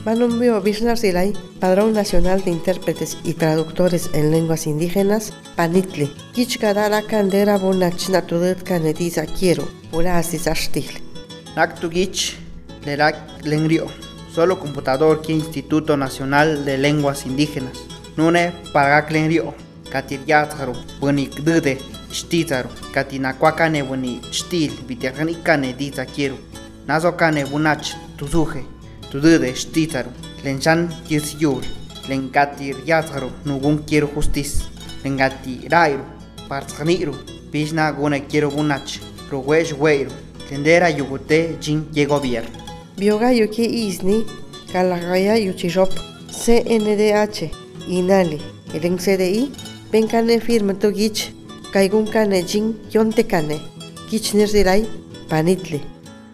Banumbio Vishnar Silay, Padrón Nacional de Intérpretes y Traductores en Lenguas Indígenas, Panitli. Kichkadala Candera Bonachna Tudut Canediza Quiero, Pura Asisashtil. Naktugich, Lerak Lengrio. Solo computador que Instituto Nacional de Lenguas Indígenas. Nune Pagak Lengrio. Katiryataro, Bunik Dude, Stitaro, Katinakwakane Buni Stil, Vitiacanicane Diza Quiero. Nazokane Bunach, Tuzuje. Tudude Stitaro, Lenchan Kirsiur, Lenkatir Yataro, Nugun Quiero Justice, Lengati Rairo, Partzaniru, Pishna Gune Quiero Bunach, Ruwesh Weiro, Tendera Yugute Jin Yegobier. Bioga Yuki Isni, Kalagaya Yuchishop, CNDH, Inali, el CDI, Benkane Firma Tugich, Kaigunkane Jin Yontekane, Kichnerzirai, Panitli.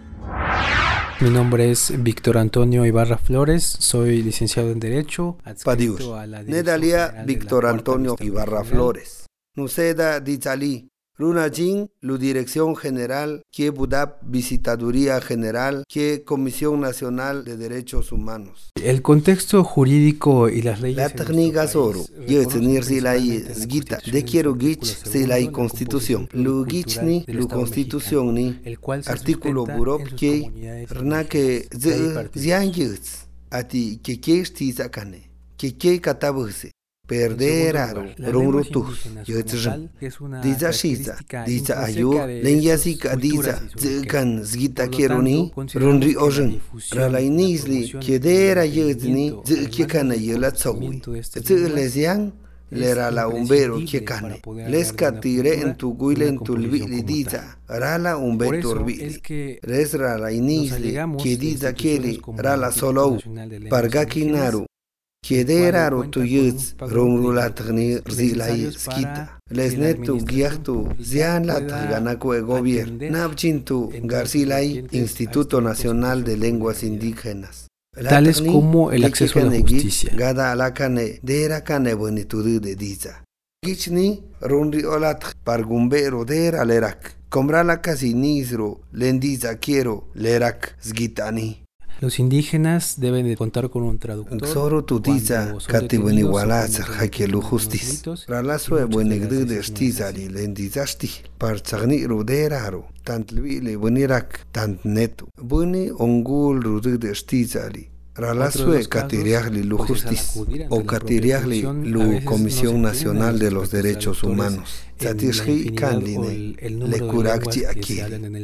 Mi nombre es Víctor Antonio Ibarra Flores, soy licenciado en Derecho. Padius, Nedalia Víctor Antonio Ibarra Flores. Nuceda Dizali, Runajin, la Dirección General, que Budap Visitaduría General, que Comisión Nacional de Derechos Humanos. El contexto jurídico y las leyes. La técnica soro, yo tenir si la zgita, de quiero gich si la Constitución. Lu gich ni, lu Constitución ni, artículo burop que rna que zian yits, ati que stizakane, que katabuse. Perderaro, rumrutus, yotzjan. Diza shiza, diza ayu, lenyasika diza, zkan zgita keruni, runri ojen. Ralainisli, kedera yozni, zkekana yola tsawi. Zlesian, lerala umbero kekane. Leskatire en tu guile en tu lvili diza, rala umbetur vili. Res ralainisli, kediza keli, rala solou, pargakinaru. Kederaro tu yuz rumrulatni rzilai skita. Lesnetu giachtu zian latganako e gobierno. Nabchintu garcilai Instituto Nacional de Lenguas Indígenas. Tales como el acceso a la justicia. Gada alakane dera kane bonitudu de diza. Gichni runri olat pargumbero dera lerak. Combrala casi nisro lendiza quiero lerak zgitani. Los indígenas deben de contar con un traductor. Soro tutiza katibuni walazar hakelu justis. Ralasue buenegdu de stizali lendizasti. Parchagni ruderaro. Tant le bunirak tant netu. Buni ongul rudu de stizali. Ralasue katiriagli lu justis. O katiriagli lu Comisión Nacional de los Derechos Humanos. Satishri kandine le kurakchi aquí.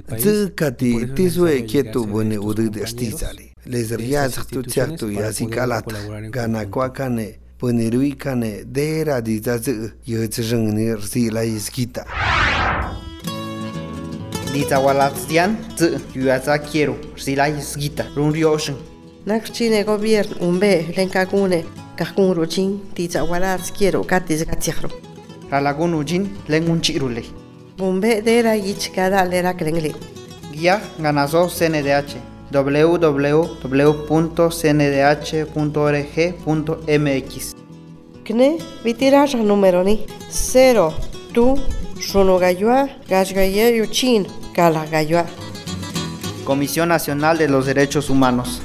Zkati tizue ketu bune udu de stizali. Les riaz tu cierto y así calata. Gana kwakane puniruikane dera dizaz yotzjengni rzila iskita. Dizawalatian z yuaza quiero rzila iskita runrioshen. Nakchine gobierno umbe lenkakune kakungruchin Dizawalats quiero katis gatiachro. Ralagunujin lengunchirule. Umbe dera yichkada lera krengli. Guía ganazo CNDH. www.cndh.org.mx. Kne vitiraja numeroni 0 tu shunogayua gashgaye yuchin kalagayua. Comisión Nacional de los Derechos Humanos.